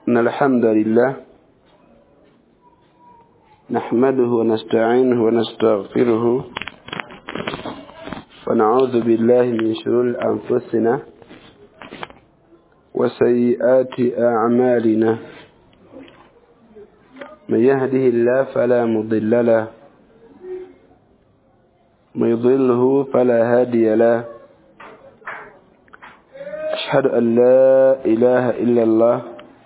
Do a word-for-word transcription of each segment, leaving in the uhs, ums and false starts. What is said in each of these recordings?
إن الحمد لله نحمده ونستعينه ونستغفره ونعوذ بالله من شرور أنفسنا وسيئات أعمالنا من يهده الله فلا مضل له من يضله فلا هادي له أشهد أن لا إله إلا الله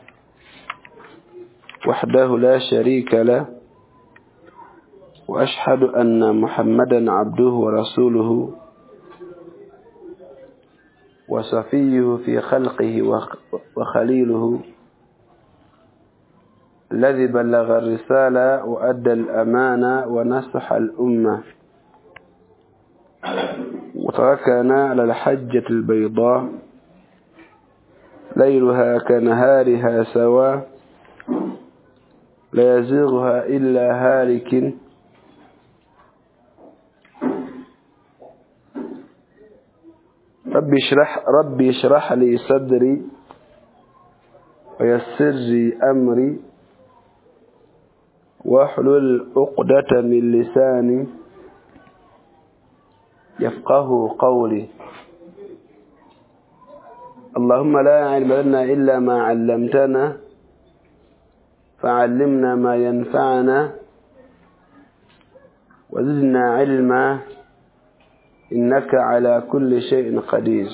وحده لا شريك له وأشهد أن محمدا عبده ورسوله وصفيه في خلقه وخليله الذي بلغ الرسالة وأدى الأمانة ونصح الأمة وتركنا على الحجة البيضاء ليلها كنهارها سواء لا يزيغها إلا هالك ربي اشرح ربي اشرح لي صدري ويسر لي أمري واحلل عقدة من لساني يفقه قولي اللهم لا علم لنا إلا ما علمتنا فعلمنا ما ينفعنا وزدنا علما إنك على كل شيء قدير.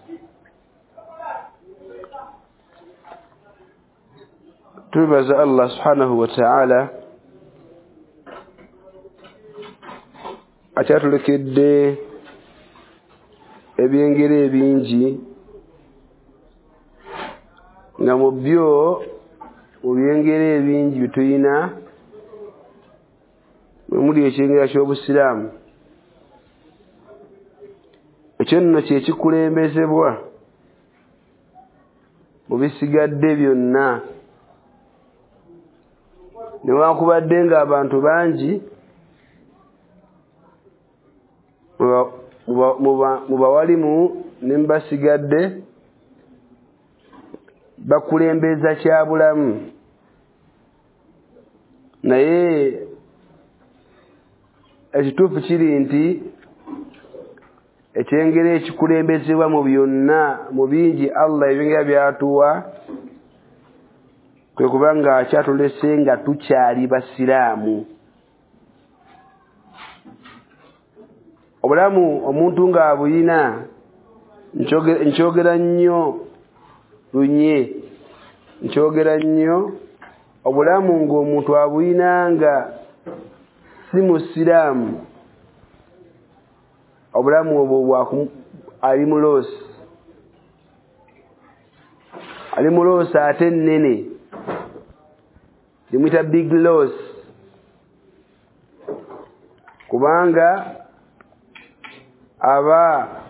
تبارك الله سبحانه وتعالى akyatulekedde ebyengero ebingi nga mu byo mu byengero ebingi bituyina muli ekyengera ky'obusiraamu. Ekyo nno kye kikulembezebwa mu bisigadde byonna newankubadde ng'abantu bangi mu bawalimu ne mu basigadde bakulembeza kyabulamu, naye ekituufu kiri nti ekyengero ekikulembezebwa mu byonna mu bingi Allah ebyengera byatuwa kwe kuba nga akyatulese nga tukyali basiraamu. Obulamu omuntu ng'abuyina nkyogera nnyo lunye nkyogera nnyo obulamu ng'omuntu abuyina nga si musiraamu, obulamu obwo ali muloosi ali muloosi ate nnene limuyita big loss, kubanga aba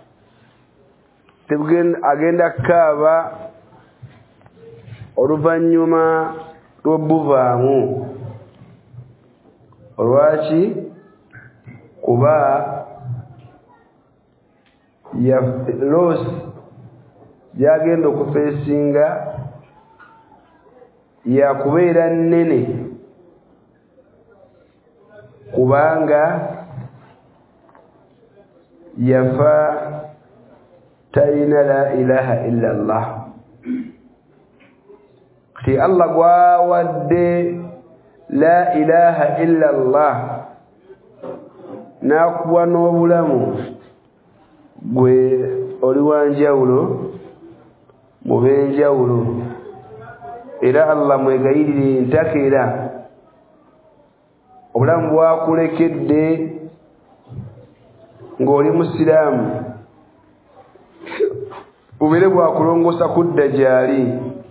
agenda kukaaba oluvannyuma lw'obbuvaamu. Olwaki? Kuba ya loss gyagenda okufeesinga yakubeera nnene, kubanga yafa talina la ilaha illa Allah. Ti Allah gwawadde la ilaha illa Allah n'akuwa n'obulamu gwe oli wanjawulo mu b'enjawulo, era Allah mwegayirire ntakeera obulamu bwakulekedde ng'oli musiraamu bubeere bwakulongosa kudda gyali.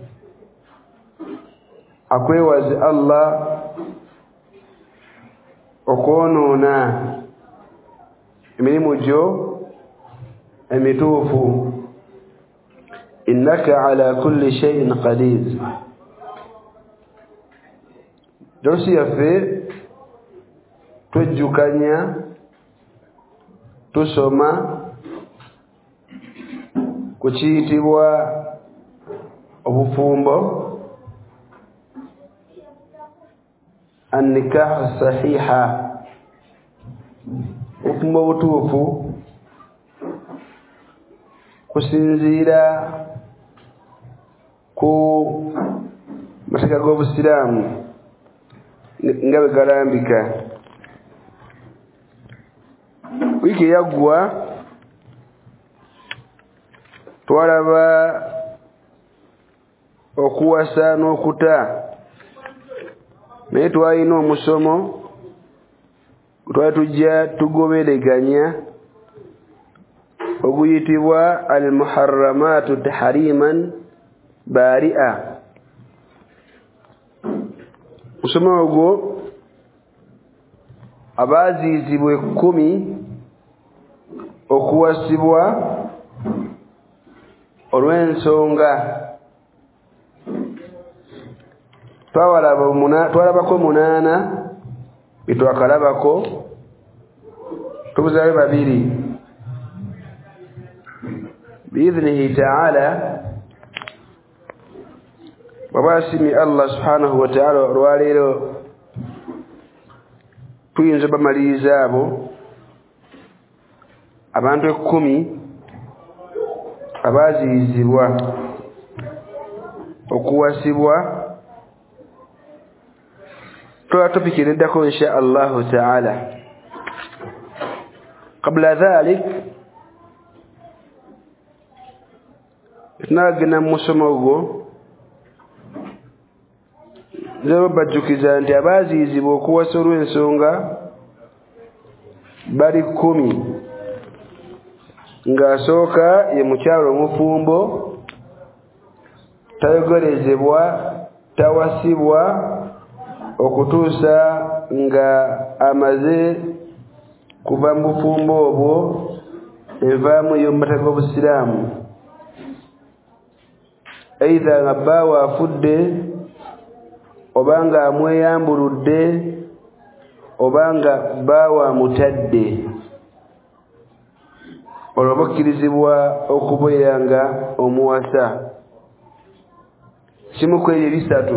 Akwewaze Allah okwonoona emirimu gyo emituufu. Innaka ala kulli shay'in qadir. Dosi yaffe twejjukanya tusoma ku kiyitibwa obufumbo an-nikah sahiha okumba butuufu kusinziira ku mateeka g'obusiraamu nga bwe galambika. Wiiki eyaggwa twalaba okuwasa n'okuta, naye twalina omusomo twali tujja tugobereganya oguyitibwa al-muharramatu tahriman bari'a. Musomo ogwo abaziizibwa ekkumi okuwasibwa olw'ensonga twalabako munaana bitwakalabako, tubuzayo babiri biidhnihi ta'ala. Wabasimi Allah subhanahu wa ta'ala olwaleero tuyinza bamaliriza abo abantu ekkumi abaziizibwa okuwasibwa. Tuba topiki eddako insha Allah ta'ala. Qabla dhalik tunagenda mu musomo ogwo nze bajjukiza nti abaziizibwa okuwasa olw'ensonga bali kkumi, ng'asooka ye mukyalo omufumbo, tayogerezebwa, tawasibwa okutuusa nga amaze kuva mu bufumbo obwo envaamu ey'omumateka g'obusiraamu, aidha nga bbaawe afudde oba nga amweyambuludde oba nga bbaawe amutadde, olwo bakkirizibwa okubeera nga omuwasa. Kimu ku ebyo ebisatu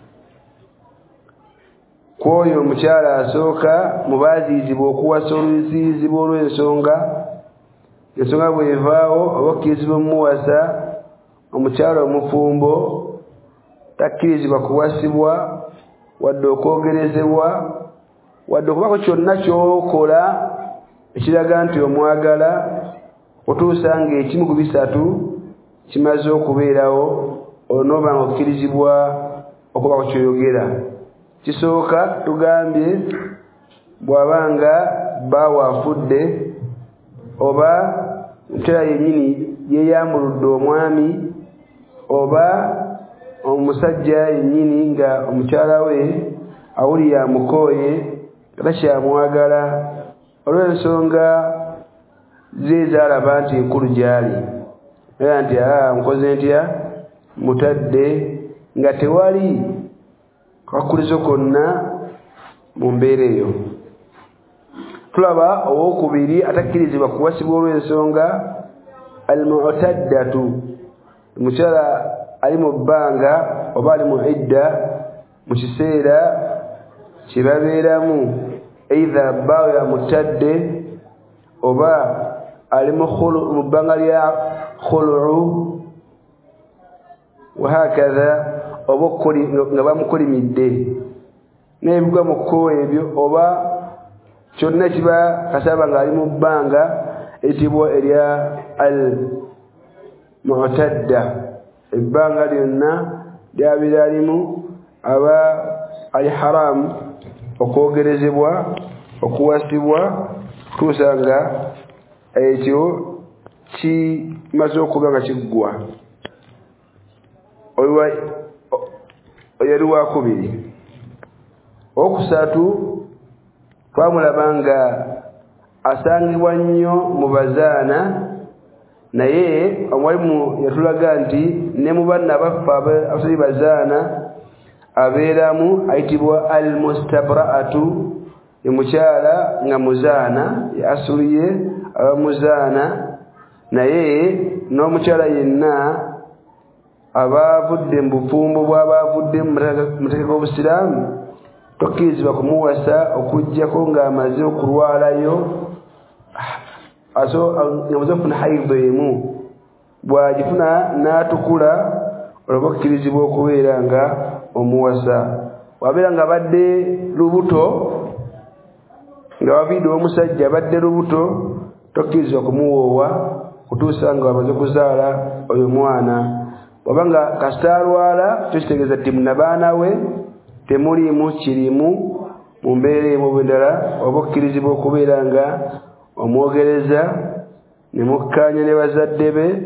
ku oyo omukyala asooka mu baaziizibwa okuwasa oluziizibwa olw'ensonga, ensonga bw'evaawo obakkirizibwa omuwasa, omukyala omufumbo takkirizibwa kuwasibwa wadde okwogerezebwa wadde okubako kyonna ky'okola ekiraga nti omwagala otuusa ng'ekimu ku bisatu kimaze okubeerawo, onooba nga okkirizibwa okubako ky'oyogera. Kisooka tugambye bw'abanga bbaawe afudde oba omukyala yennyini yeeyambuludde omwami oba omusajja yennyini nga omukyala we awulira amukooye takyamwagala olw'ensonga ze zaalaba nti enkulu gy'ali, era nti aa nkoze ntya mutadde, nga tewali kakkulizo konna mu mbeera eyo. Tulaba owookubiri atakkirizibwa kuwasibwa olw'ensonga al-mu'taddatu, omukyala ali mu bbanga oba ali mu idda mu kiseera kye babeeramu, aidha bbaawe amutadde oba ali mu bbanga lya khulu'u wahakadha, oba nga bamukolimidde n'ebigwa mu kkubo ebyo, oba kyonna kiba kasaba ng'ali mu bbanga etibwa erya al-mu'tadda. Ebbanga lyonna ly'abeera alimu aba ali haramu okwogerezebwa, okuwasibwa, tuusa nga ekyo kimaze okuba nga kiggwa. Oyo yali wakubiri. Owokusatu twamulaba nga asangibwa nnyo mu bazaana, naye omwalimu yatulaga nti ne mu banna baffe abatali bazaana abeeramu ayitibwa al-mustabra'atu, ye mukyala nga muzaana, ye asuliye aba muzaana, naye n'omukyala yenna abaavudde mu bufumbo bw'abaavudde mu mateeka g'obusiraamu tokkirizibwa kumuwasa okujjako ng'amaze okulwalayo aso ngamaze okufuna haidho emu bw'agifuna n'atukula olwo okkirizibwa okubeera nga omuwasa wabeera nga badde lubuto nga wabidde omusajja badde lubuto tokkirizibwa kumuwoowa kutuusa nga wamaze kuzaala oyo mwana wabanga kasitaalwala tukitegeeza ti munabaana we temuliimu kirimu mu mbeera emu bwendala oba okkirizibwa okubeera nga omwogereza ne mukkaanya ne bazadde be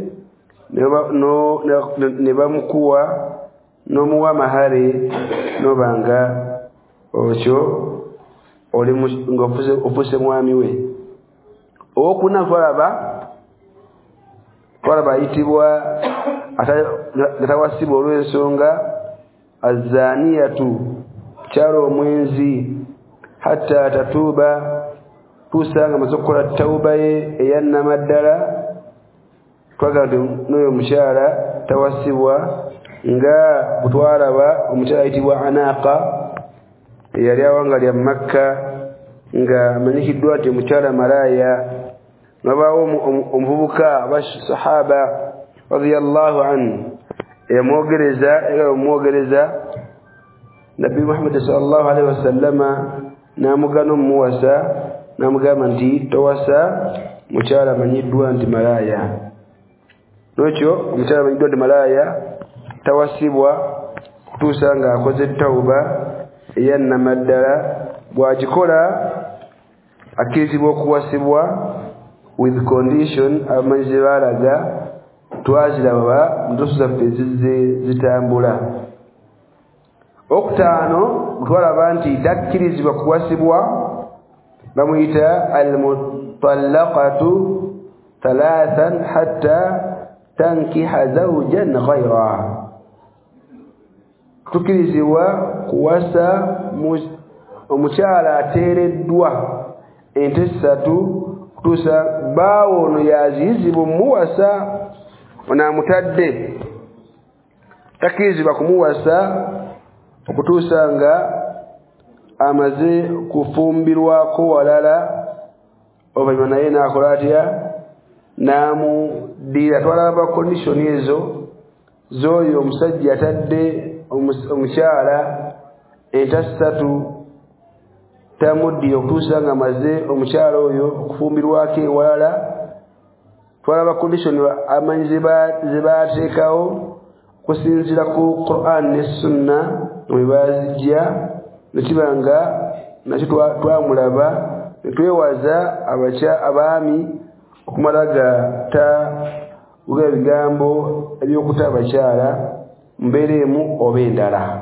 ne bamukuwa n'omuwa mahale n'obanga okyo oli ng'ofuuse mwami we owokuna twalaba twalaba ayitibwa nga tawasibwa olw'ensonga azaniyatu kyalo omwenzi hatta tatuuba tuusa nga amaze okukola tawuba ye eyannamaddala twagala nti n'oyo omukyala tawasibwa nga butwalaba omukyala ayitibwa Anaqa eyali awanga lya Makka nga amanyikiddwa nti omukyala malaaya nabaawo omuvubuka abasahaba radiyallahu anhu eyamwogereza era omwogereza Nabbi Muhammad sallallahu alaihi wasallama n'amugana omuwasa n'amugamba nti towasa mukyala amanyiddwa nti malaaya n'ekyo omukyala amanyiddwa nti malaaya tawasibwa kutuusa nga akoze tawuba eyannamaddala bw'agikola akkirizibwa okuwasibwa with condition abamanyize baalaga twaziraba mu ntoso zaffe ezizze zitambula okutaano twalaba nti takkirizibwa kuwasibwa bamuyita almutallaqatu thalathan hatta tankiha zawjan ghayra tukkirizibwa kuwasa omukyala ateereddwa ente ssatu kutuusa baawo ono yaziyizibwa omuwasa onaamutadde takkirizibwa kumuwasa okutuusa nga amaze kufumbirwako walala oluvannyuma naye n'akola atya n'amuddira twalaba kondishoni ezo z'oyo omusajja atadde omukyala enta ssatu tamuddira okutuusa nga amaze omukyala oyo okufumbirwako ewalala twalaba kondishoni amanyi ze baateekawo okusinziira ku Qur'an ne Sunna mwe baazijja nekiba nga nakyo twamulaba ne twewaza abaami okumala gata uga ebigambo ebyokuta abakyala mbeera emu oba endala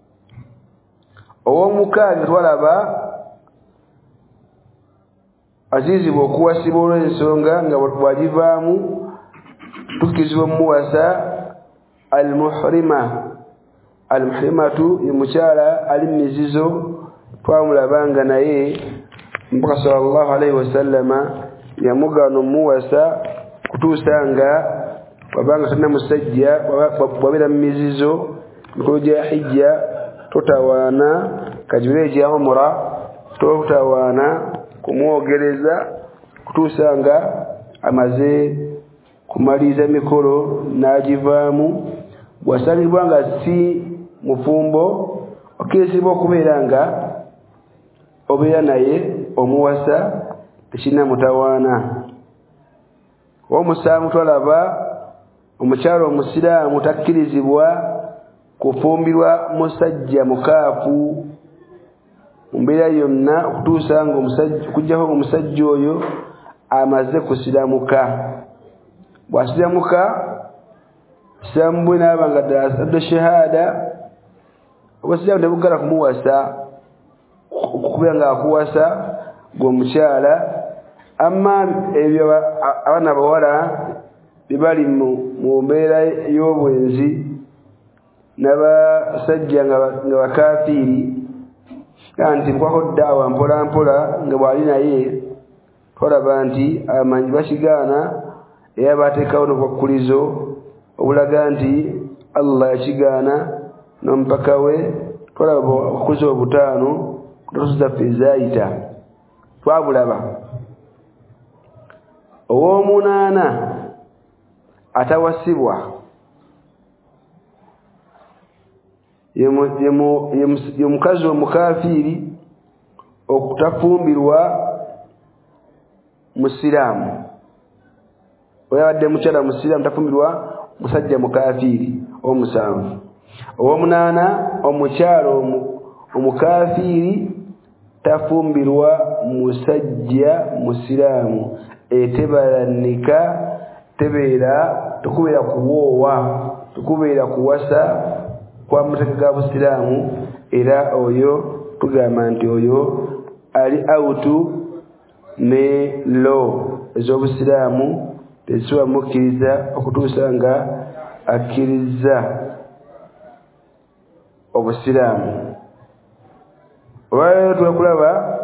ow'omukaaga twalaba azizibwa okuwasibwa olw'ensonga nga bwagivaamu tukkirizibwa muwasa almuhrima almuhrimatu mukyala ali mizizo twamulaba nga naye mpaka sallallahu alaihi wasallama yamugana omuwasa kutuusa nga wabanga talina musajja bwabeera mu mizizo mikolo gya hijja totawaana kajibire gya umra totawaana kumwogereza kutuusa nga amaze kumaliza emikolo n'agivaamu bw'asangibwa nga si mufumbo okkirizibwa okubeera nga obeera naye omuwasa tekirina mutawaana w'omusaamu twalaba omukyala omusiraamu takkirizibwa kufumbirwa musajja mukaafu mu mbeera yonna okutuusa okujjako omusajja oyo amaze kusiramuka bw'asiramuka isiraamu bwe naaba nga ddala asadde shahada obusiraamu tebugala kumuwasa okubeera nga akuwasa gw'omukyala amma ebyo abaana bawala bye bali mu mbeera y'obwenzi n'abasajja nga bakaafiiri nti nkwako ddaawa mpola mpola nga bw'ali naye twalaba nti amanyi bakigaana era baateekawo n'obwakkulizo obulaga nti Allah yakigaana n'omupaka we twalaba okuza obutaano tusuza fizaita twabulaba ow'omunaana atawasibwa ye mukazi omukafiri okutafumbirwa musiramu oyabadde mukyala musiramu tafumbirwa musajja mukafiri omusanvu ow'omunaana omukyala omukafiri tafumbirwa musajja musiramu etebalanika tebeera tukubeera kuwoowa tukubeera kuwasa kwa mutaka ga busiramu era oyo tugamba nti oyo ali autu ne lo ez'obusiramu tezisobola mukkiriza okutuusa nga akkiriza obusiramu. Olwaleero twekulaba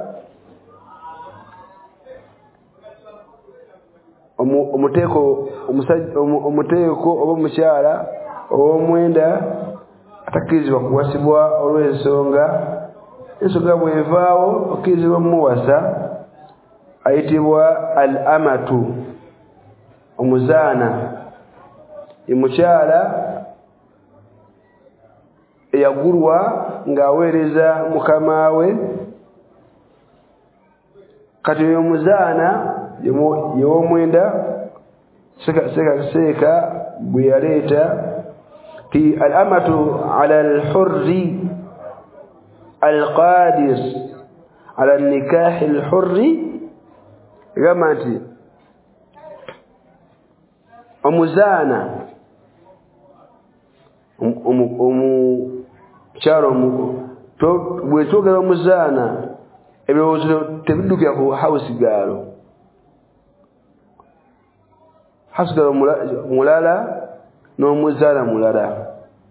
omuteeko omuteeko oba omukyala ow'omwenda atakkirizibwa kuwasibwa olw'ensonga ensonga bw'evaawo okkirizibwa mumuwasa ayitibwa al amatu omuzaana ye mukyala eyagulwa ng'aweereza mukama we kati oyo omuzaana yew'omwenda seeka bwe yaleeta ti al amatu ala al hurri al qadir ala nikah al hurri gamba nti omuzaana omukyalo bwe twogera omuzaana ebirowoozo tebiddukira ku house gaalo house gaalo mulala n'omuzaana mulala.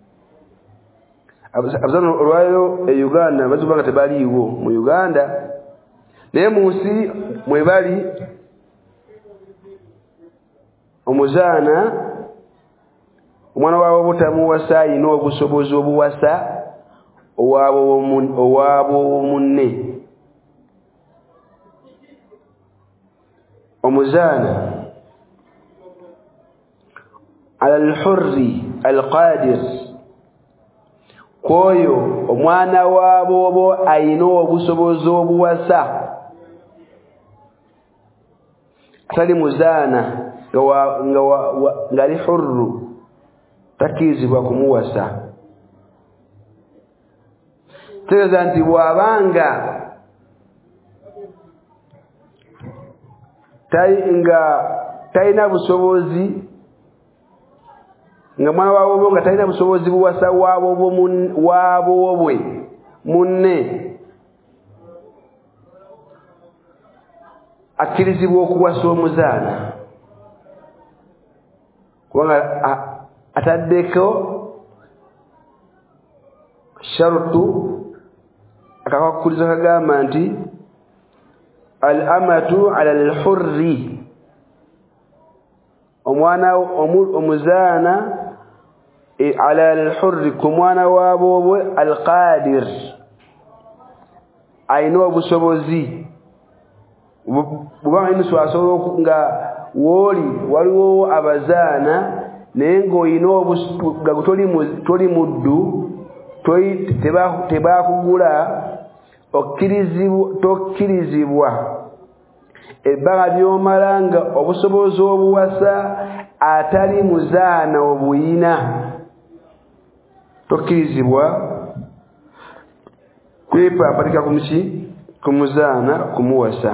Abazaana olwaleero e Uganda bazibanga tebaliiwo mu Uganda naye mu nsi mwe bali omuzaana omwana waabwe butamuwasa ayina obusobozi obuwasa owaabo munne. omuzaana ala al-hurri al-qadir kwoyo omwana waabo ayina obusobozi obuwasa atali muzaana nga ali hurru takkirizibwa kumuwasa. Tegeeza nti bw'abanga talina busobozi nga mwana waabo nga talina busobozi buwasa waabo bwe munne akkirizibwa okuwasa omuzaana kubanga ataddeko sharutu akakakkiriza kagamba nti al amatu ala al hurri omwana omuzaana ala al hurri ku mwana waabo bwe al qadir ayina obusobozi bubanga ino asobola nga wooli waliwo abazaana naye ng'olina nga toli muddu tebakugula tokkirizibwa ebbanga ly'omala nga obusobozi obuwasa atali muzaana obuyina tokkirizibwa kwepapatika kumuki kumuzaana kumuwasa.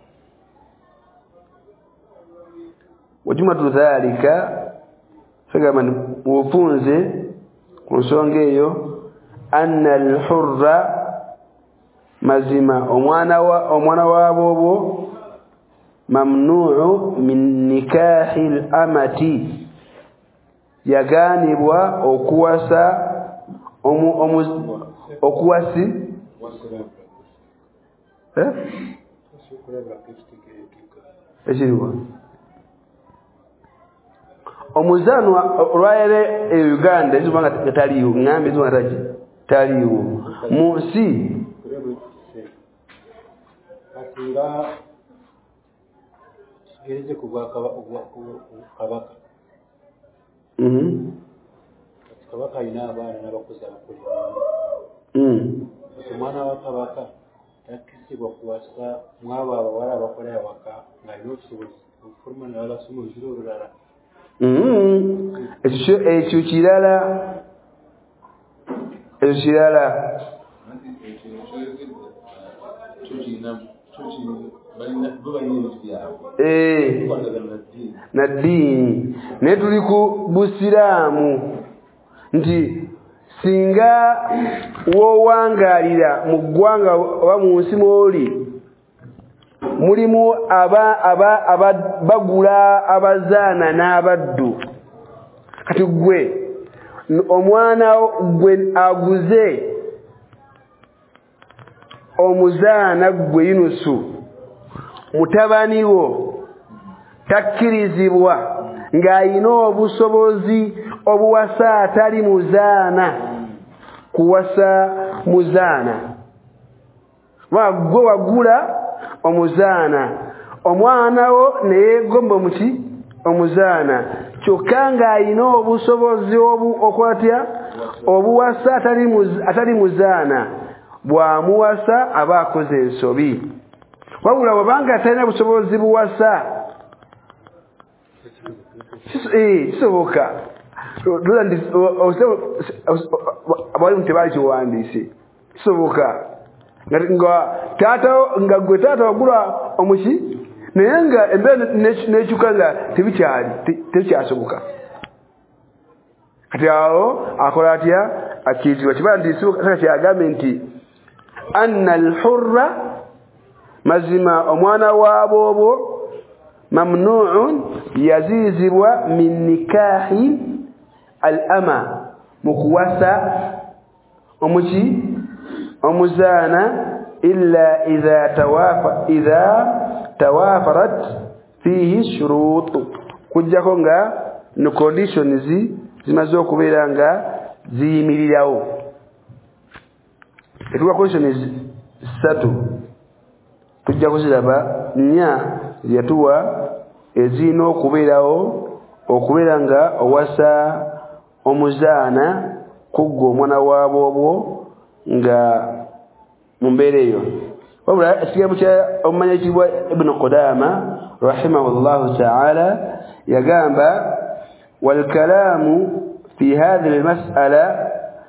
wajumatu dhalika sagamba mufunze ku nsonga eyo anna al-hurra mazima omwana wa omwana waabo mamnu'u min nikahi al-amati yaganibwa okuwasa omu okuwasi eh ekiriwa omuzaana olwayere e Uganda ezibanga gataliyo ngambe ezibanga taji taliwo mu nsi kasinga kigereze ku kabaka mhm kabaka alina abaana n'abakozi abakulu omwana wa kabaka yakkisibwa kuwasa mwabo abawala abakola awaka ng'alina obusobozi okufuluma n'abasoma oluzira olulala ekyo kirala ekyo kirala na ddiini naye tuli ku busiraamu nti singa wowangaalira mu ggwanga oba mu nsi mw'oli mulimu aba aba aba bagula abazaana n'abaddu kati gwe omwana gwe aguze omuzaana gwe Yunusu mutabani wo takkirizibwa ng'ayina obusobozi obuwasa atali muzaana kuwasa muzaana gwe wagula omuzaana omwana wo neyeegomba muki omuzaana kyokka ng'ayina obusobozi okwatya obuwasa atali muzaana bw'amuwasa aba akoze ensobi wabula wabanga atalina busobozi buwasa kisoboka abalimu tebaali kiwandiise kisoboka nga taata nga gwe taata wagula omuki naye nga embeera nekyuka nga tebikyali tebikyasoboka kati awo akola atya akiizibwa kibandiise kyagambe nti anna alhurra mazima omwana waaboobo mamnuun yazizibwa min nikahi al-ama mukuwasa omuki omuzaana illa idha tawafa idha tawafarat fihi shurutu kujjako nga no conditions zimaze okubeera nga ziyimirirawo etuwa conditions ssatu tujja kuziraba nnya yatuwa ezina okubeerawo okubeera nga owasa omuzaana kuggwa omwana waabwo nga mu mbeera eyo wabula ekigambo kya omumanyikibwa Ibn Qudama rahimahullahu ta'ala yagamba walkalaamu fi hadhihi almas'ala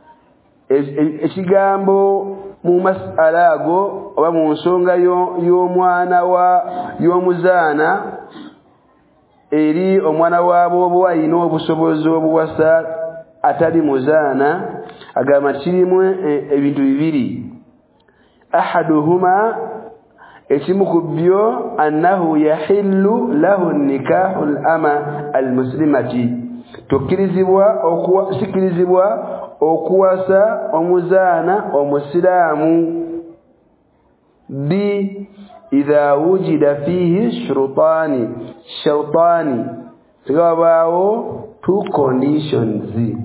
ekigambo mu mas'ala ago oba mu nsonga y'omwana wa y'omuzaana eri omwana waabwo ayina obusobozi obuwasa atali muzaana agamba kirimu ebintu bibiri ahaduhuma ekimu ku byo annahu yahillu lahu nikahu al-ama al-muslimati tukkirizibwa okusikirizibwa okuwasa omuzaana omusiraamu bi idha wujida fihi shurutani shawtani sigabaawo two conditions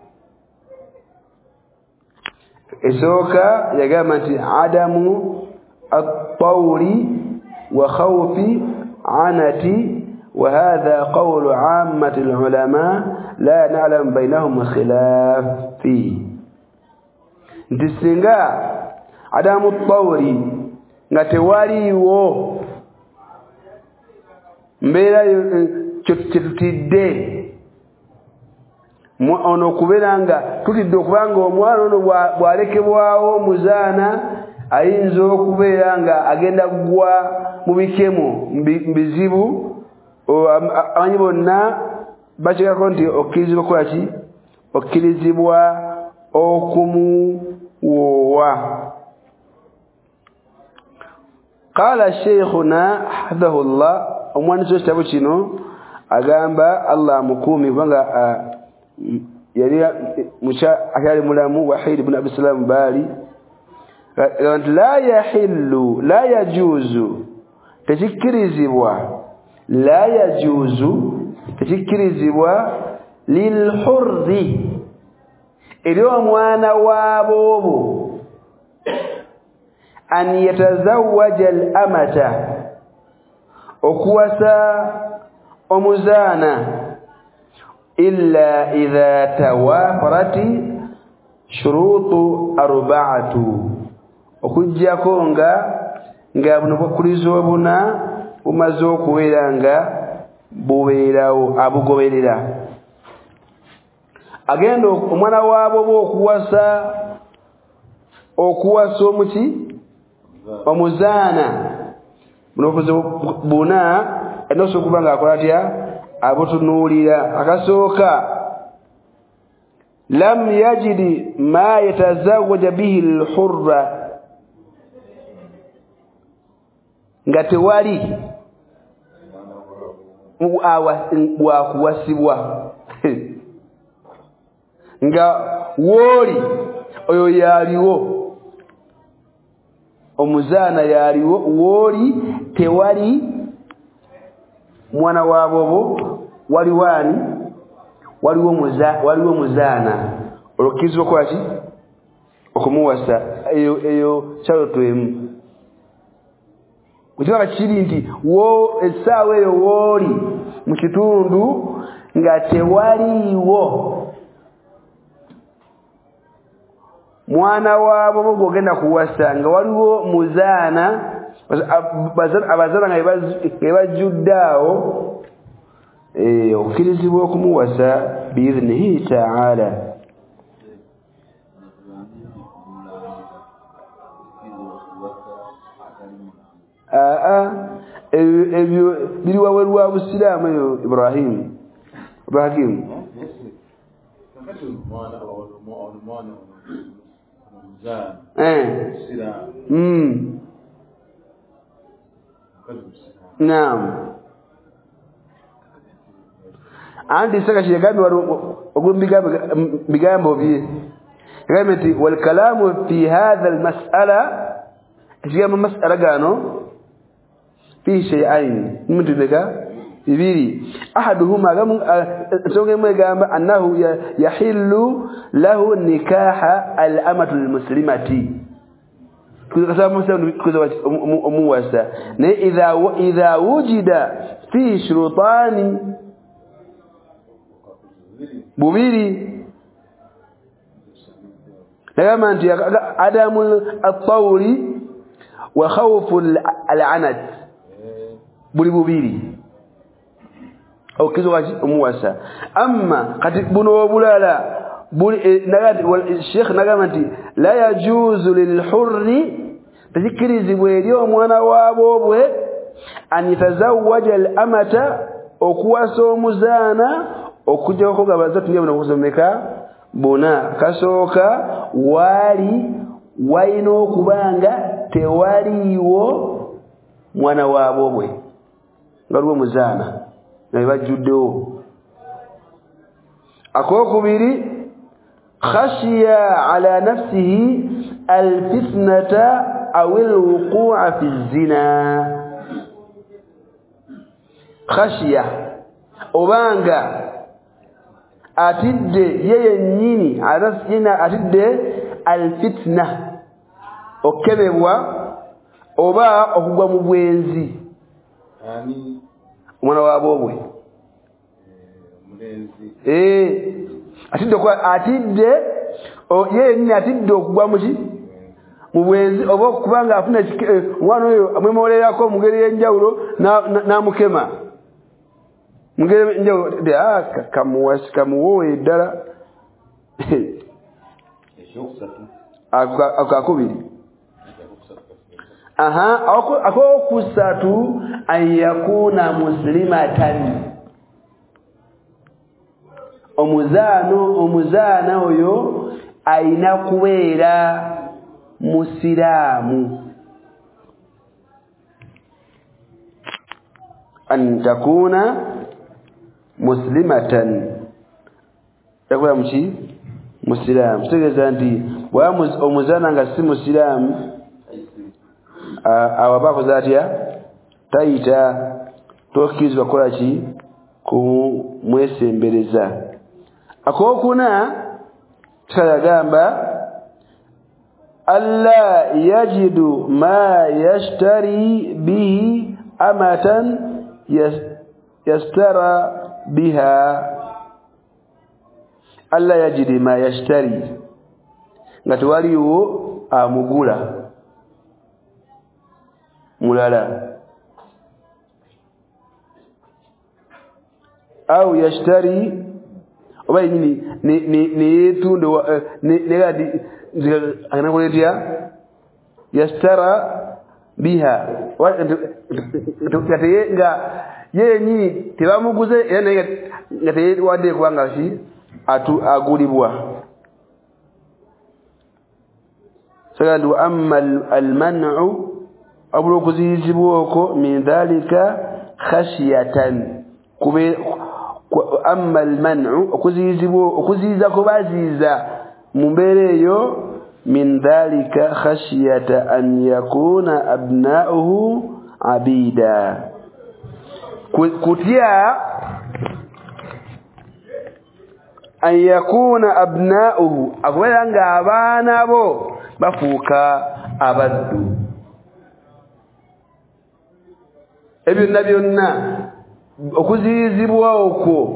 esooka yagamba nti adamu at-tawri wa khawfi anati وهذا قول عامة العلماء لا نعلم بينهم خلاف فيه ntisinga adamu tawri nga tewaliwo mbeera kyetutidde ono okubeera nga tutidde okubanga omwana ono bw'alekebwawo muzaana ayinza okubeera nga agenda kugwa mu bikemo bizibu abanyi bonna bakigako nti okkirizibwa kukola ki okkirizibwa okumuwoowa qala sheikhuna hafidhahullah omwandiisi w'ekitabo kino agamba allah amukuumi kubanga yali akyali mulamu wahid ibn abdussalam baali nti la yahillu la yajuuzu tekikkirizibwa la yajuuzu tekikkirizibwa lilhurri eri omwana waaboobo an yatazawwaja al-amata okuwasa omuzaana illa idha tawafarati shurutu arba'atu okujjako nga nga buno bukulizo buna bumaze okubeera nga bubeerawo abugoberera agenda omwana waabo okuwasa okuwasa omuti omuzaana buno buna enoso kubanga akola atya abutunuulira akasooka lam yajidi ma yatazawwaja bihi al-hurra nga tewali wa kuwasibwa nga woli oyo yaliwo omuzaana yaliwo woli tewali mwana wabobo wali wani waliwo muza waliwo muzaana olokizwa kwaki okumuwasa eyo eyo kyalo twemu kutaka kiri nti wo esawe eyo woli mu kitundu nga tewaliwo mwana wabo bogenda kuwasa nga waliwo muzaana abazana nga bajjuddaawo eh okirizibwa okumuwasa biidhnihi ta'ala aa ebyo biri wawerwa busiramu eyo Ibrahim Ibrahim eh mm naam andi saka shigambi ogumbigambo bigambo bye gameti wal kalamu fi hadha al mas'ala jiyama mas'ala gano fi shay'ain mutubeka ibiri ahaduhuma gamu songe mwe gamba annahu yahillu lahu nikaha al amatu al muslimati kusamu kuzawa umuwasa ne idha idha wujida fi shurutani bubiri kama anti adamu at-tawri wa khawfu al-anat buli bubiri okizo waji umuwasa amma katibuno wabulala buli nagati wal sheikh nagamanti la yajuzu lil hurri tazikirizi bweli omwana wabobwe an yatazawwaja al amata okuwasa omuzaana okujja okugabaza tunyabuna kusomeka bona kasooka wali waino kubanga tewaliwo mwana wabobwe ngaliwo muzaana naye bajjuddewo akokubiri khashiya ala nafsihi alfitnata aw alwuqu'a fi zina khashiya obanga atidde yeye nyini arasina atidde alfitna okebebwa oba okugwa mu bwenzi ani mwana wabobwe mulenzi eh atidde kwa atidde yeye nyini atidde okugwa muki mu bwenzi oba kubanga afuna mwana oyo amwemolerako mugeri yenjawulo na namukema mugeri njawulo de aka kamuwasi kamuwoe dala akakubiri aha ako kusatu ayakuna muslimatan omuzano omuzana oyo aina kubeera musiramu an takuna muslimatan yakula mchi muslimu tegeza ndi wa omuzana nga si muslimu awabako zatia taita tokizwa kola ki ku mwesembereza akokuna kayagamba alla yajidu ma yashtari bihi amatan yastara biha alla yajidi ma yashtari ngati waliwo amugula mulala au yashtari oba nini ni ni ni tundo ni negadi anakuletea yastara biha wakati nga yeye nyinyi tebamuguze yana ngate wade kwanga shi atu agulibwa sagadu amma al-man'u abulu kuzizibwoko min dhalika khashiyatan kube amma al-man'u kuzizibwo kuziza kubaziza mumbereyo min dhalika khashiyata an yakuna abna'uhu abida kutia an yakuna abna'uhu akwera nga abana bo bafuka abaddu ebyo nabyonna okuzizibwa okwo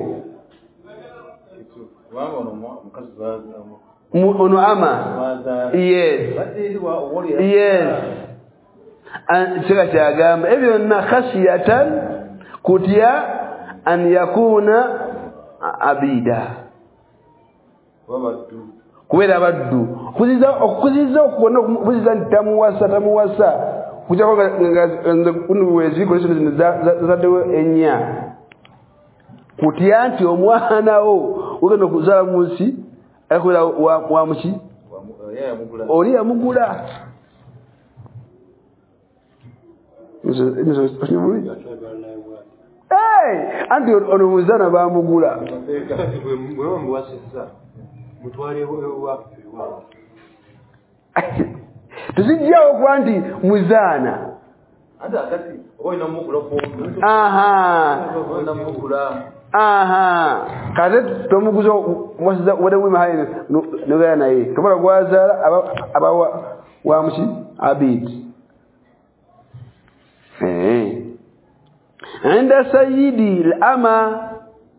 ono ama yes yes chika chagamba ebyo na khashiyatan kutia an yakuna abida wabaddu kubera baddu kuziza okuziza okubona kuziza ntamuwasa tamuwasa kuja kwa kunwezi ko zino zadewe enya kutia nti omwana wo ugenda kuzala munsi akola wa, wa muki oli yamugula nzo nzo pashimuli hey andi ono muzana bamugula mwe mwasisa mutwale wa tuzijjao kwandi muzana anda akati oyina mugula ko aha oyina mugula aha kaze tomuguzo mwasiza wade wima hayi nogaya naye tomara gwazala aba aba wa mushi abid eh anda sayyidi al-ama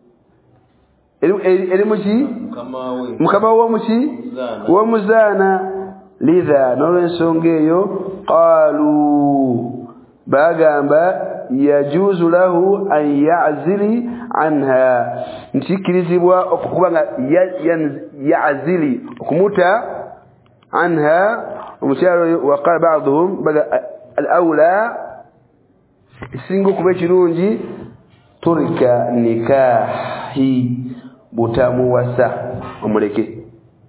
eli mushi mukama wa mushi wa muzana lidha nolensongeyo qalu bagamba yajuzu lahu an ya'zili anha ntikirizibwa okubanga ya'zili kumuta anha umusharo wa qala ba'dhum bada al-awla singo kubechirunji turika nikahi butamu wasa omuleke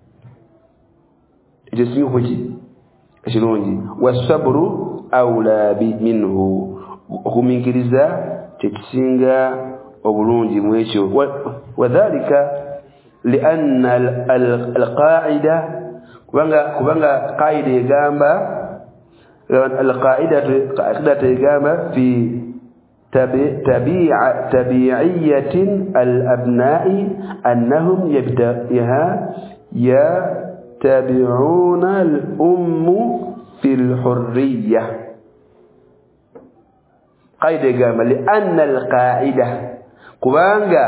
ije singo kuki ekirungi wasabru awla bi minhu okumingiriza tekisinga obulungi mwekyo wadhalika lianna alqaida kubanga kubanga qaida egamba alqaida qaida egamba fi tabi'a tabi'iyatin alabna'i annahum yabta'iha ya tabi'una al-ummu في الحرية قاعدة جامعة لأن القاعدة كوانغا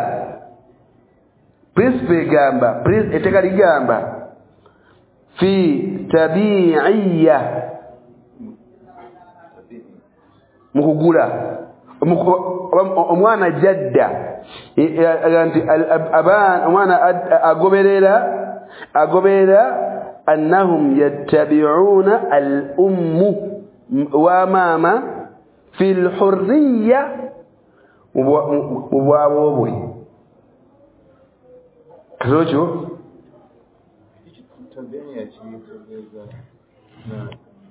بريسبي جامعة بريس اتكاري جامعة في تبيعية مكوغولا موانا جدة الأبان موانا أغوبيريلا أغوبيريلا أنهم يتبعون الأم وماما في الحرية مبوابوبوي كذوجو تبعية تبعية na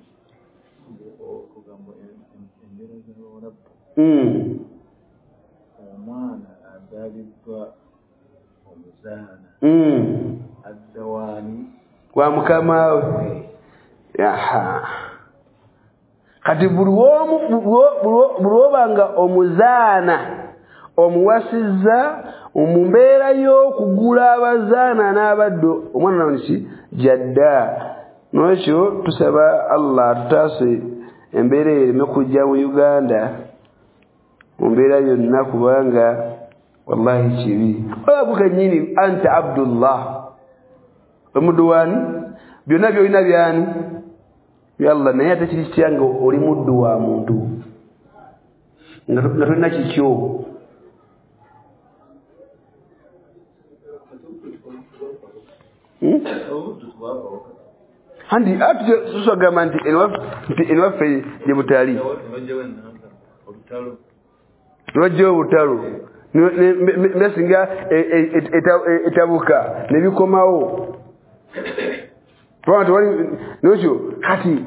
kugambo engereza rab mm omwana adalibwa omuzana mm adawani kwa mukama yaha kati bulwomu bulwobanga omuzana omuwasizza omumbeera y'okugula abazaana n'abaddo omwana nsi jadda. N'ekyo tusaba Allah tutaase embeera ereme kujja mu Uganda mu mbeera yonna kubanga wallahi kibi. Oyo kennyini anta Abdullah omuddu wani byonna byolina byani ya Allah naye ate kiri kitya oli muddu wa muntu nga tolina kikyo. Handi atuje susagamba nti enwaffe gye butali lwajja obutalo nesinga etabuka nebikomawo nekyo kati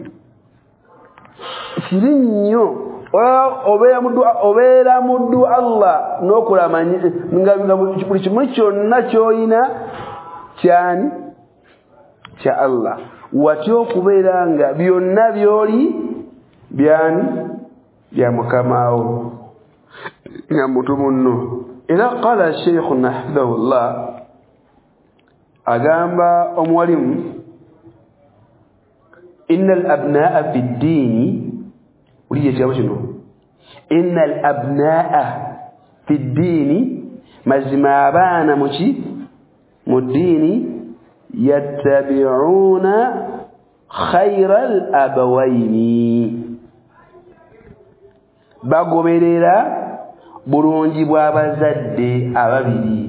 kiri nnyo obeera muddu Allah n'okulama nga buli kimu kyonna ky'olina kyani kya Allah watyo okubeera nga byonna by'oli byani bya mukamaawo nga muntu munno. Era qala sheikhuna hafidhahullah agamba omuwalimu inna al-abnaa fi ddiini uliye kyabo kino inna al-abnaa fi ddiini mazima abaana muki mu ddiini yattabi'una khayra al-abawayni bagoberera bulungi bw'abazadde ababiri.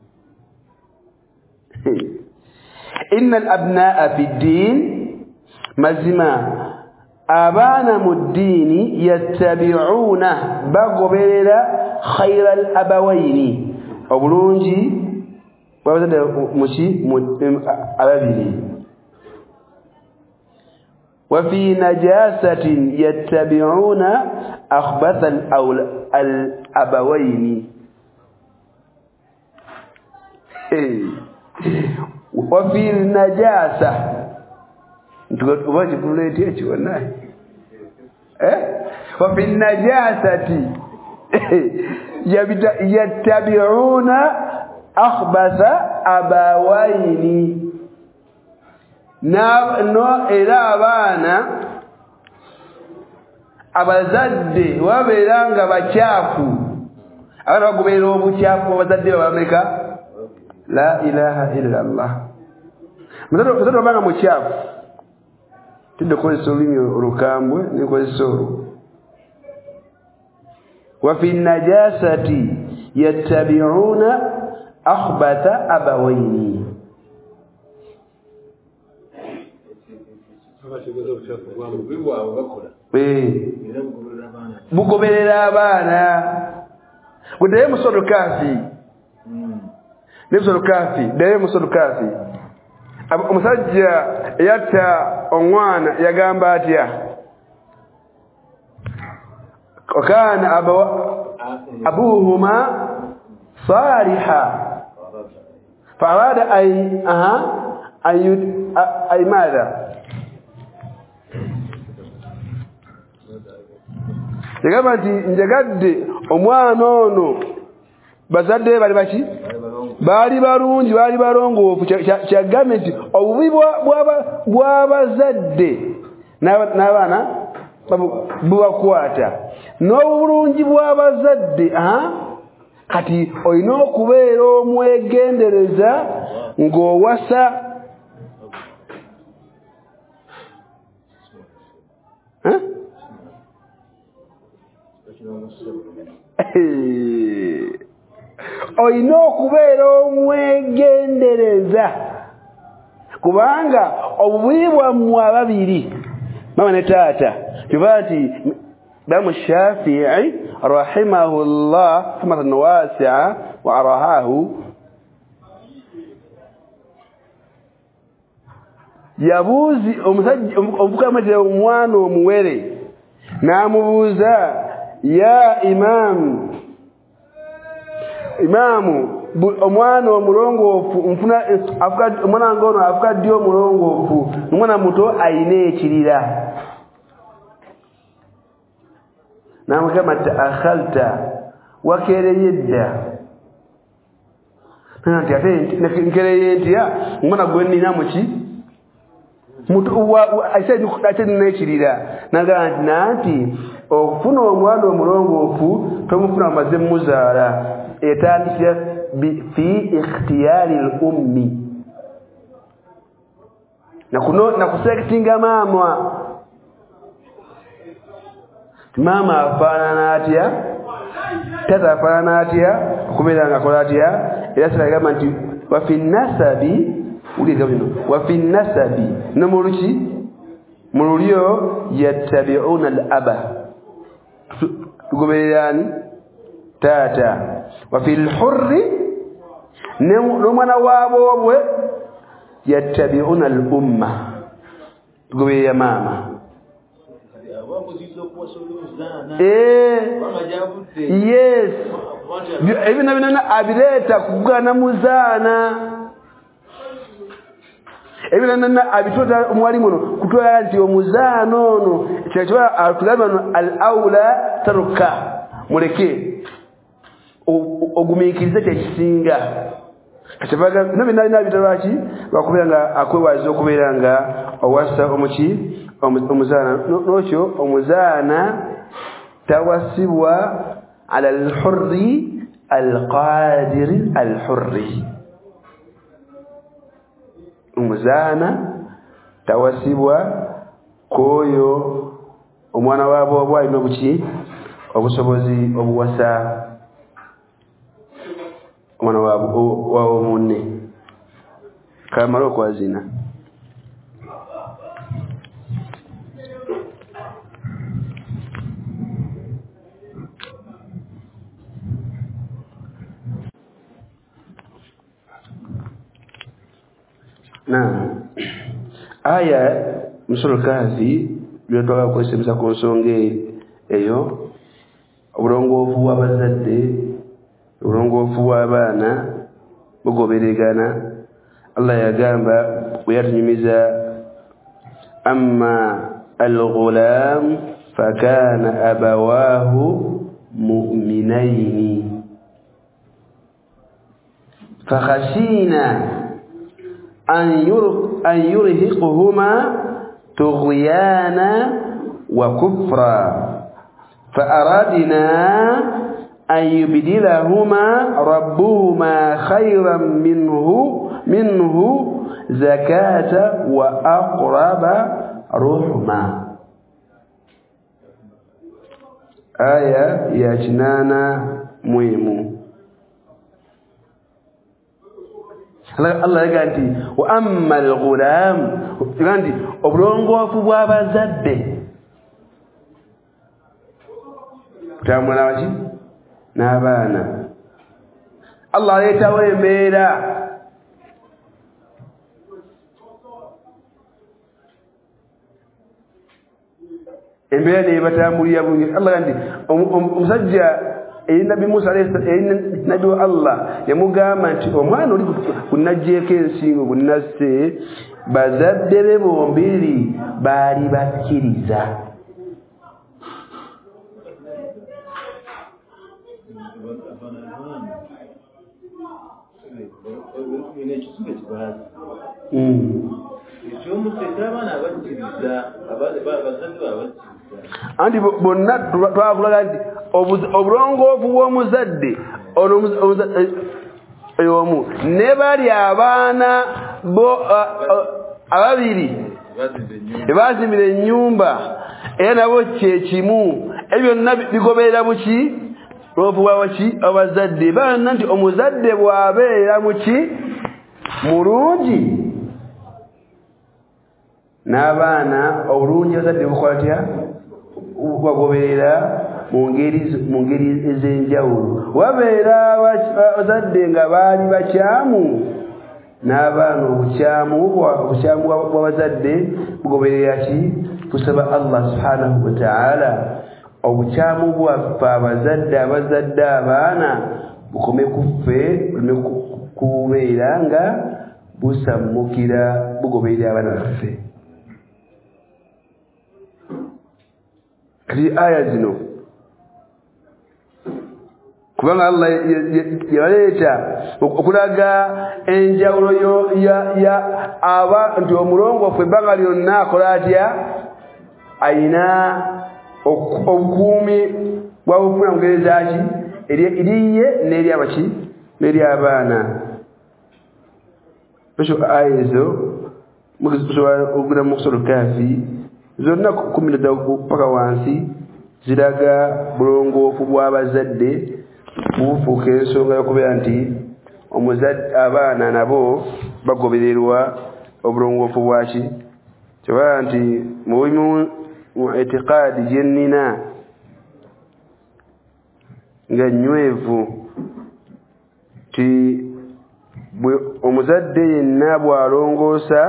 Inna al-abnaa fi ddiin mazima abaana mu ddiini yattabi'una bagoberera khayra al-abawayni obulungi bw'abazadde muki ababiri. وفي نجاسة يتبعون أخبث الأبوين وفي النجاسة وفي النجاسة يتبعون أخبث أبوين na no era abaana abazadde wabeeranga bakyafu abaana bagoberera obukyafu abazadde babameka la ilaha illa Allah. Muzadde wabanga mukyafu tudde kukozesa olulimi olukambwe nekozesa olwo. wafi najasati yattabi'una akhbatha abawayni bugoberera abaana gudaye musodo kafi musodo kafi daye musodo kafi omusajja yatta omwana yagamba atya wakana abuhuma صالحا فأراد أي أها أي أي ماذا yagamba nti njagadde omwana ono bazadde bali baki bali barungi bali balongoofu kyagambe nti obubi bw'abazadde n'abaana bubakwata n'obulungi bw'abazadde kati olina okubeera omwegendereza ng'owasa olina okubeera omwegendereza kubanga obubi bwammwe ababiri mama ne taata kiva nti Imam Shafi'i rahimahullah rahmatan wasi'a wa arahahu yabuzi omusajja omukamate omwana omuwere n'amubuuza ya imam imamu omwana omulongoofu nfuna afuka omwana ngono afuka ddyo omulongoofu omwana muto ayina ekirira namugamba ta'akhalta wakereye edda nanti ate nkereye ntya mwana gwe nina muki mutu wa asaidi kudate n'ekirira naga nanti okufuna omwana omulongoofu tomufuna maze muzaala etandikira fi ikhtiyari al-ummi nakuno nakusekitinga mama mama afaanana atya tata afaanana atya okubeera nga akola atya era siragamba nti wa fi nasabi uliza bino wa fi nasabi nomuluki mululyo yattabi'una al-aba tugobererani tata wa fi al-hurri nomwana wabobwe yattabi'una al-umma tugoberera mama eh yes ebina bina abireta kugana muzana ebina nana abitota omwalimu no kutoya nti omuzano no kyekyo atulaba al-aula taruka muleke ogumikirize kyekisinga katabaga nabina nabina bitaraki bakubira nga akwewaza okubeera nga owasa omuki omuzana nokyo omuzana tawasibwa ala al-hurri al-qadir al-hurri omuzana tawasibwa koyo omwana wabo obwalina buki obusobozi obuwasa omwana wabo wawo munne kamaro okwazina na aya msoro kazi lyotoka kwesemeza ku nsonge eyo obulongoofu w'abazadde obulongoofu w'abaana bugoberegana Allah yagamba bweyatunyumiza amma al-ghulam fakana abawahu mu'minaini fakhashina أن يرهقهما طغيانا وكفرا فأرادنا أن يبدلهما ربهما خيرا منه منه زكاة وأقرب رحما آية يجنانا مهمو Allah yaganti wa amma al-ghulam yaganti obulongoofu bw'abazadde tamwana wachi n'abaana Allah aleetawo embeera embeera nebatambulira bulungi Allah yaganti omusajja eyi nabi Musa alayhi nabi wa Allah yamugamba nti omwana oli kunajjeeko ensingo kunasse bazadde be bombiri baali bakkiriza andi bonna twakulaga nti obulongoofu bw'omuzadde omu ne bali abaana ababiri bazimbira ennyumba era nabo kyekimu ebyo byonna bigoberera muki loofu bwabaki abazadde baana nti omuzadde bw'abeera muki mulungi n'abaana obulungi abazadde bukola tya bagoberera mu ngeri ez'enjawulo wabeera abazadde nga baali bakyamu n'abaana obukyamu obukyamu bw'abazadde bugoberera ki tusaba Allah subhanahu wa ta'ala obukyamu bwaffe abazadde abazadde abaana bukome kuffe buleme kubeera nga busammukira bugoberera abaana baffe kati aya zino kubanga Allah yaleeta okulaga enjawulo yo ya ya aba nti omulongo fwe banga lyonna akola atya ayina obukuumi bwabufuna mugereza ki eriye n'eri abaki n'eri abaana ekyo ayezo mukisobola okugenda mu kusolo kaafi zonna kumi na paka wansi ziraga bulongoofu bw'abazadde bufuuka ensonga y'okubeera nti omuzadde abaana nabo bagobererwa obulongoofu bwaki kyobala nti mubimu mu itiqaadi gye nnina nga nywevu ti omuzadde yenna bw'alongoosa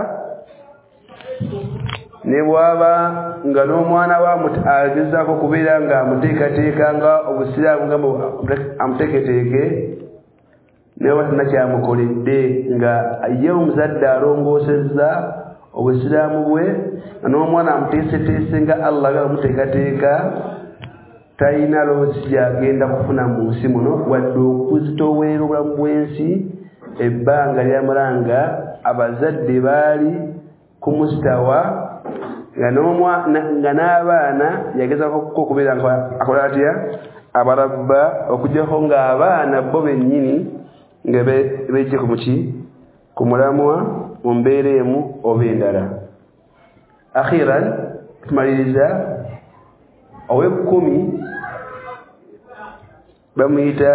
ne bw'aba nga n'omwana we agezaako kubeera nga amuteekateeka nga obusiraamu nga amuteeketeeke naye watina kyamukoledde nga ye omuzadde alongoosezza obusiraamu bwe n'omwana amuteeseteese nga Allah nga amuteekateeka talina loosi gyagenda kufuna mu nsi muno wadde okuzitoowerera obulamu bw'ensi ebbanga lyamulanga abazadde baali kumusitawa nga n'abaana yagezaako okubeera nga akola atya abalabba okujjako ng'abaana bo bennyini nga bejje ku muki ku mulamwa mu mbeera emu oba endala. Akhiran tumaliriza ow'ekkumi bamuyita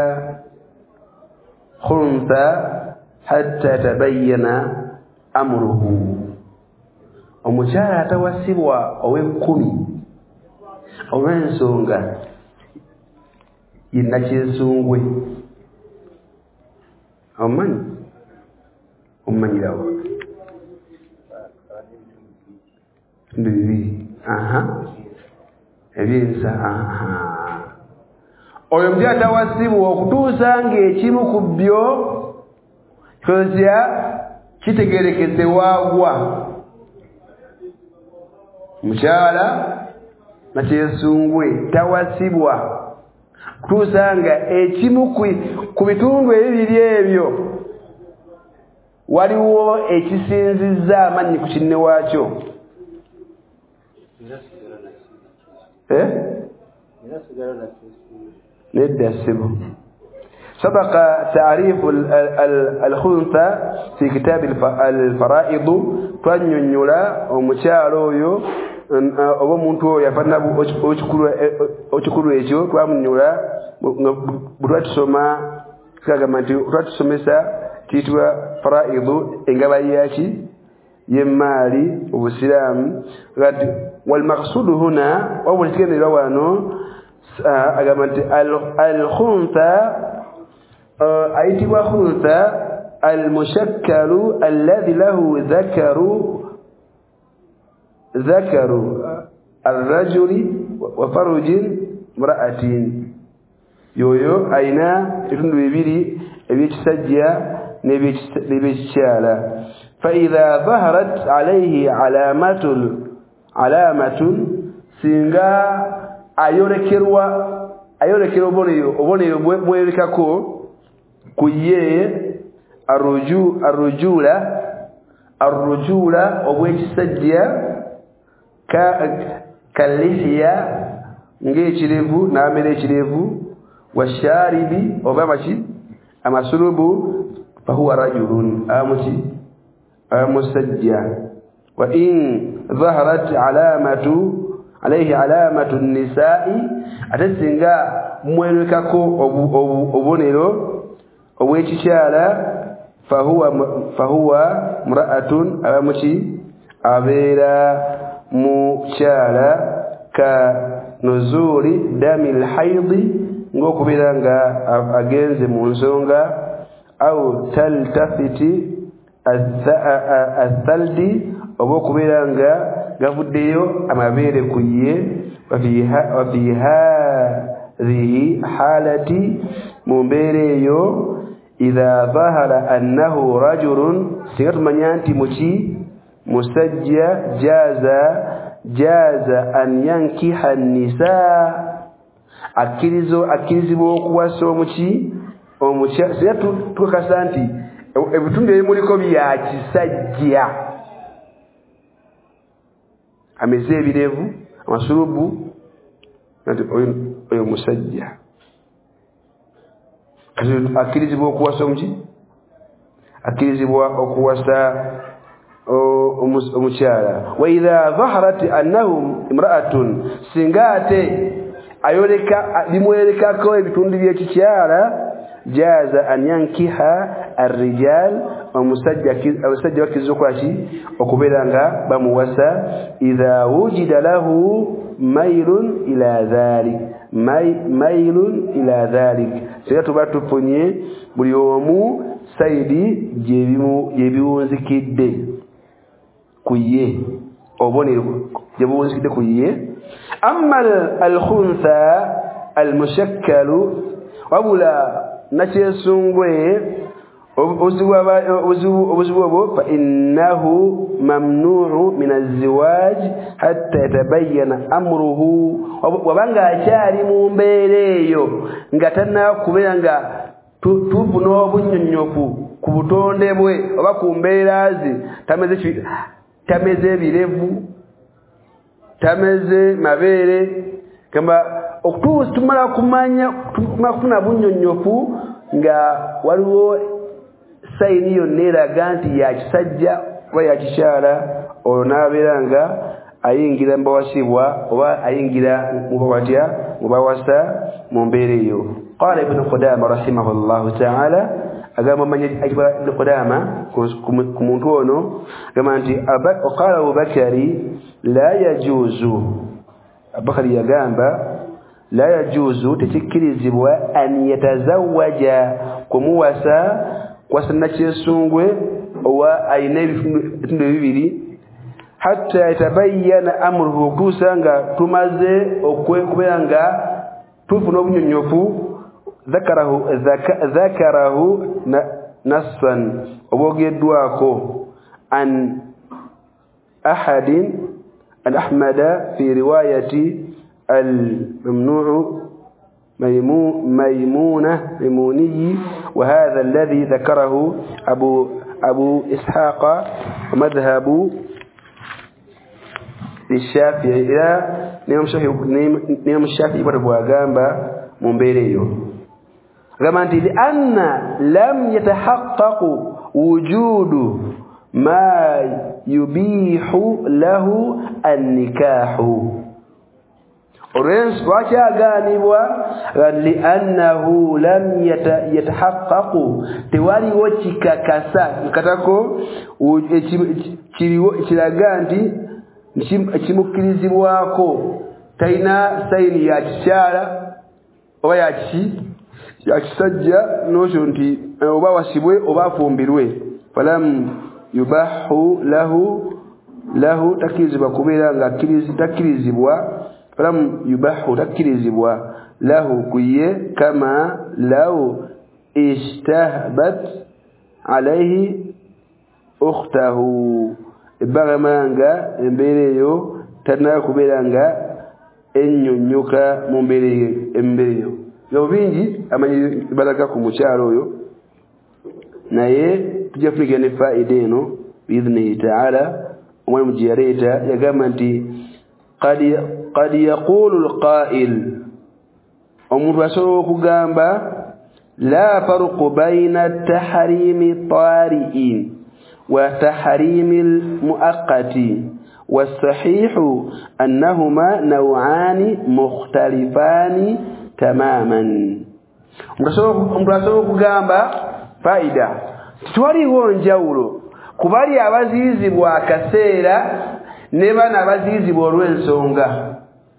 khuntha hatta tabayyana amruhu, omukyala atawasibwa ow'ekkumi olw'ensonga yenna kyensungwe. Omanyi omumanyirawo bintu bibiri aha ebyensa aha oyo omukyala atawasibwa okutuusa ng'ekimu ku byo kyozya kitegerekese waagwa. Mukyala nakyensungwe tawasibwa kutuusa nga ekimu ku bitundu ebibiri ebyo waliwo ekisinzizza amanyi ku kinne waakyo. Eh? Nedda ssibu. سبق تعريف الخنثى في كتاب الفرائض twanyonnyola omukyalo oyo oba omuntu oyo yafaanana okikulu ekyo twamunnyola bwe twatusoma kagamba nti twatusomesa kiyitibwa faraidu engaba yaki y'emmaali obusiraamu kati walmaksudu huna wabula kigendererwa wano agamba nti alkhuntha ayitibwa khuntha almushakkalu alladhi lahu dhakaru dhakaru arrajuli wa farujin imra'atin, yoyo ayina ebitundu bibiri ebyekisajja n'ebyekikyala. faidha dhaharat alayhi alamatul alamatun, singa ayolekerwa ayolekera obonero obonero bwerekako ku ye arruju arrujula arrujula obwekisajja ka kalihya ng'ekirevu n'amera ekirevu washaribi oba maki amasulubu fahuwa rajulun amuki amusajja. wa in dhaharat alamatu alayhi alamatu nisai, ate singa mwerekako obubonero obw'ekikyala fahuwa fahuwa mra'atun abamuki abeera mukyala ka nuzuri damil haidi ng'okubeera nga agenze mu nsonga au taltafiti athaldi oba okubeera nga gavuddeyo amabeere ku ye. wa fi hadhihi halati, mu mbeera eyo idha dhahara annahu rajulun, singa tumanya nti muki musajja jaza jaza an yankiha nisa akkirizo akkirizibwa okuwasa omuki omukyala sera tukakasa nti ebitundu ebimuliko bya kisajja ameze ebirevu amasulubu nti oyo musajja akkirizibwa okuwasa omuki akkirizibwa okuwasa omukyala wa idha dhaharat annahum imra'atun singate ayoleka limwelekako ebitundu by'ekikyala jaza an yankiha ar-rijal omusajja abasajja bakizo kwaki okuberanga bamuwasa idha wujida lahu mailun ila dhalik mailun ila dhalik sera tubatupunye buli omu saidi jebiwunzikidde kuye obonero jebiwunzikidde kuye amma al-khuntha al-mushakkalu wabula nakyesungwe obuzibu obwo fa innahu mamnu'u min az-ziwaj hatta yatabayyana amruhu wabanga akyali mu mbeera eyo nga tannakubeera nga tuvu n'obunyonnyofu ku butonde bwe oba ku mbeera ze tameze tameze ebirevu tameze mabeere kamba okutuusa tumala kumanya tumafuna bunyonnyofu nga waliwo sayini yonna eraga nti ya kisajja oba ya kikyala olwo n'abeera nga ayingira mubawasibwa oba ayingira mubawatya mubawasa mu mbeera eyo qala ibn Qudama rahimahullahu ta'ala agamba manya ibn Qudama ku muntu ono agamba nti qala Abu Bakari la yajuzu Abubakari yagamba la yajuzu tekikirizibwa an yatazawaja kumuwasa kwasana kyesungwe owa ayina ebitundu bibiri hatta yatabayyana amruhu kusanga tumaze okwekubera nga tufuna obunyonnyofu zakarahu zakarahu nassan obogeddwako an ahadin al-ahmada fi riwayati الممنوع ميمونة ميموني وهذا الذي ذكره أبو أبو إسحاق ومذهب الشافعي إلى نيم الشافعي نيم الشافعي بربوا جنبا مبيريو كما أنت لأن لم يتحقق وجود ما يبيح له النكاح ورنس وكاغانيبوا لانه لم يتحقق توالي وكikakasa nkatako kiriwo kiragandi kimukirizibwako taina sayini ya kikyala oba ya ki ya kisajja nosho nti oba wasibwe oba fumbirwe falam yubahu lahu lahu takirizibwa kubeera nga takirizibwa falam yubahu takirizibwa lahu kuye kama law istahbat alayhi ukhtahu ibagamanga embereyo tana kuberanga ennyonnyoka mu mbereyo embereyo yo bingi amanyi balaga ku mukyalo oyo naye tujafika ne faida eno biidhni ta'ala umwe mjiyareta yagamba nti qad qad yaqulu alqa'il umuntu asoro kugamba la farqu bayna at-tahrimi tari'in wa tahrimi al-mu'aqqati والصحيح أنهما نوعان مختلفان تماما mbraso kugamba faida twaliwo njawulo kubali abazizibwa akaseera ne bana abazizibwa olw'ensonga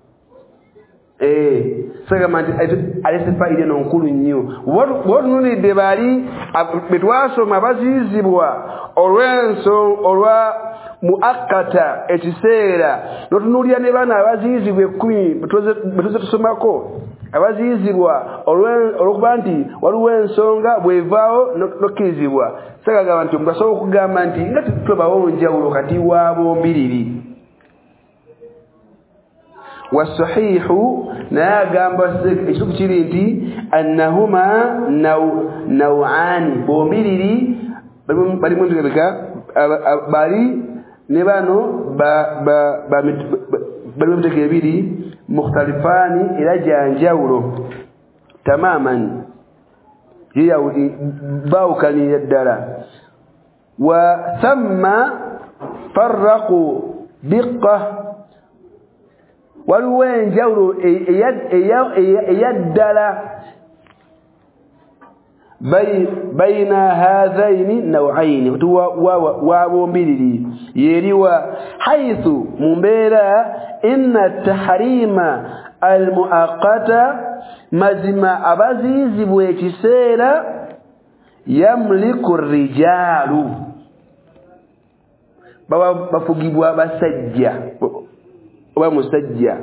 eh saka manti alese faida no nkulu nnyo wonunide bali betwaso abazizibwa olw'ensonga olwa muakkata ekiseera notunulya ne bana abazizibwe kumi betoze tusomako abazizibwa olwokuba nti waliwo ensonga bwevaawo nokkirizibwa saka gamba nti omugasobola okugamba nti nga tubawo njawulo kati waabo mbiriri wasahihu na gamba ekituku kiri nti annahuma naw'ani bombiriri bali mu ndabika bali ne bano ba ba bali mu tekere biri mukhtalifani ila janjawulo tamaman hiya baukani yadala wa thumma farraqu diqqa walwenjawulo eyaddala bayna hadhaini naw'aini wa bombiriri yeriwa haythu mumbera inna tahrima almuaqqata mazima abazizi bwekisera yamliku rijalu baba bafugibwa basajja oba musajja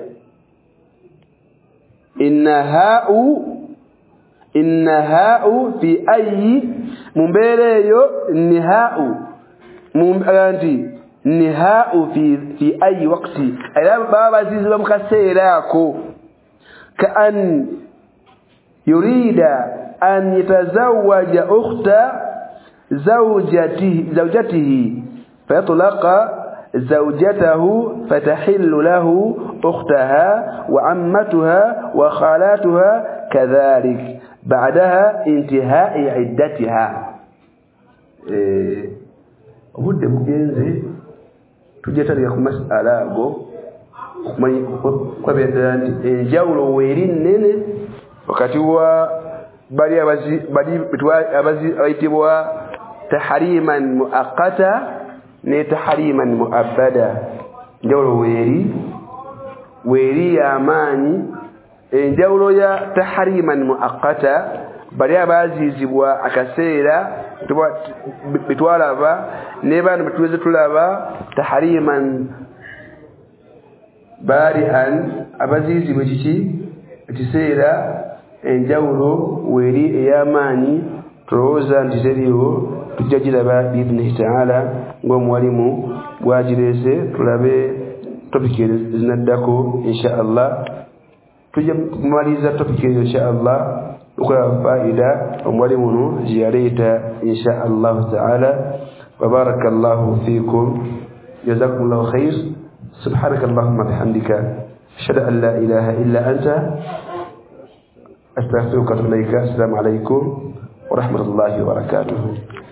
inna ha'u inna ha'u fi ayi mumbereyo niha'u mumbanti niha'u fi fi ayi waqti ala baba zizi bamkaserako ka an yurida an yatazawwaja ukhta zawjatihi zawjatihi fayatlaqa زوجته فتحل له أختها وعمتها وخالاتها كذلك بعدها انتهاء عدتها ودي مجنزي تجتري مسألة kwa bidani jawlo werinene wakati wa bali abazi bali bitwa abazi aitibwa tahriman muaqqata ne tahriman muabbada jawlo weri weri ya amani enjawlo ya tahriman muaqqata bali abazizibwa akaseera bitwalaba ne bantu bituweze tulaba tahriman bari'an abazizi bwekiki ekiseera enjawulo weri eyamani tuloza ntizeriwo tujjagiraba biidhnihi ta'ala ng'omuwalimu gwagirese tulabe topiki ezinaddako insha Allah tujja kumaliza topiki ezo insha Allah ukola faida omuwalimu no giyaleeta insha Allah ta'ala wa barakallahu fiikum jazakumullahu khair سبحانك اللهم وبحمدك اشهد ان لا اله الا انت استغفرك واتوب اليك السلام عليكم ورحمه الله وبركاته.